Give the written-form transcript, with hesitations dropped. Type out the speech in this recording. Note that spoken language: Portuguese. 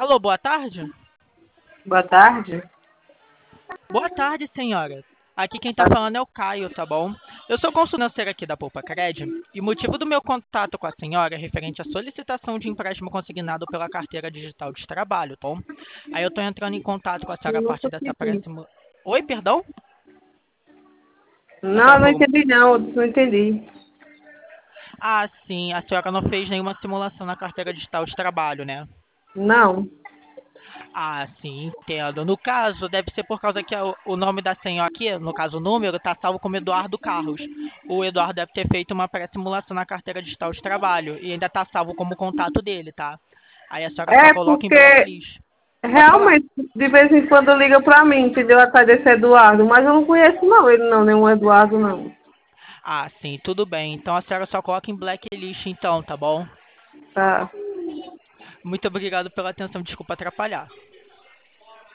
Alô, boa tarde? Boa tarde. Boa tarde, senhora. Aqui quem tá falando é o Caio, tá bom? Eu sou consultor aqui da Poupa Cred e o motivo do meu contato com a senhora é referente à solicitação de empréstimo consignado pela carteira digital de trabalho, tá bom? Aí eu tô entrando em contato com a senhora a Não partir dessa consegui. próxima... Oi, perdão? A Não, senhora não falou... entendi não entendi. Ah, sim, a senhora não fez nenhuma simulação na carteira digital de trabalho, né? Não. Ah, sim, entendo. No caso, deve ser por causa que o nome da senhora aqui, no caso o número, está salvo como Eduardo Carlos. O Eduardo deve ter feito uma pré-simulação na carteira digital de trabalho e ainda está salvo como contato dele, tá? Aí a senhora só É coloca em porque blacklist. Pode falar. realmente de vez em quando liga pra mim, entendeu? Atrás desse Eduardo, mas eu não conheço não, ele não, nenhum Eduardo não. Ah, sim, tudo bem. Então a senhora só coloca em blacklist então, tá bom? Tá. Muito obrigado pela atenção, desculpa atrapalhar.